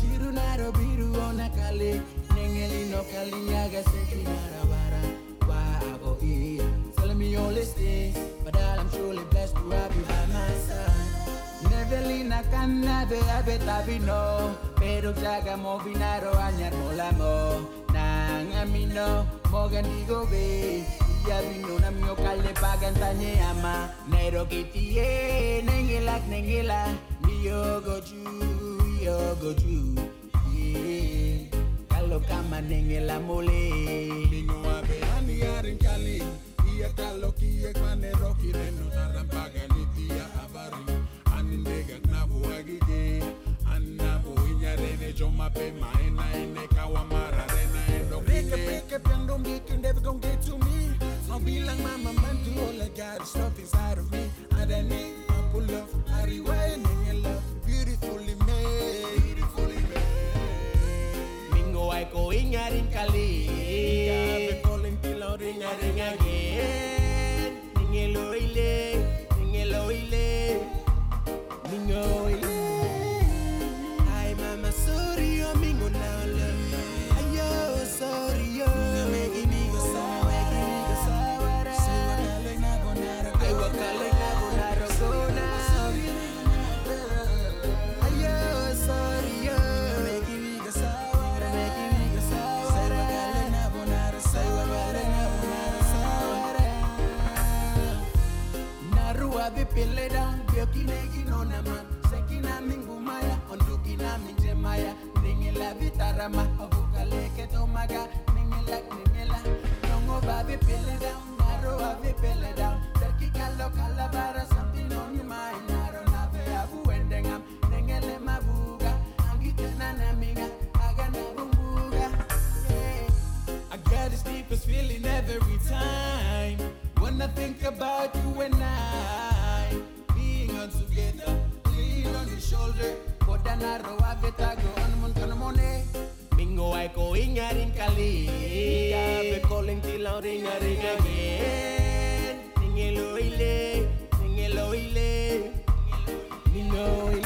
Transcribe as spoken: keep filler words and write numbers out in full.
Chiru naro biru ona kale Nengeli no kalinyaga seki narabara Wa ago iya Tell me all these things But I'm surely blessed to have you by my side Nevelina kan nabe abe tabi no Pero jaga mo binaro anyar mola mo Nang amino mo gandigo be Ya vino na mio kale pagan tanye ama Nero kitie nengelak nengela Yo go ju, yo go ju Yeah Kalau kama nengela mole Mino abe ani arin kali Iya kalau kiek mane roki reno narampaga ni tia abari Ani negak nabu agige Ani nabu inya rene joma pe maena ene kawamara rena endo kine Break up, break up, yang don't get you never gon' get to me I'll be like mama man to all I got is stuff inside of me I don't need, I pull up, I rewind Beautifully made, beautifully made. Mingo ay ko ingaring kali I've calling till I ring, I ring again. Ningelo ile, ningelo ile, mingo ile. Ay mama sorry yo mingo na ole. Ayo sorry yo. Make me go sour, make me go sour. Say wakale na bonaro, ay wakale na bonaro go na. Abi pele down, bioki negi nona man. Sekina mingu maya, onduki na minje maya. Ningela vitarama, avuka leke tomaga. Ningela, ningela, nongo babi pele down, naro abi pele down. Terki kalo kalabara, something on your mind. Naro nave abu endengam, ningele mabuga. Angite na namiga, aga na bumbuga. Yeah. I got this deepest feeling every time when I think about you and I being on together, lean on your shoulder. Koda na roa vetago on mon kanamone. Mingo ay ko ingaring kali. Be calling till I ring a ring again. Ningelo ile, ningelo ile, ningelo ile.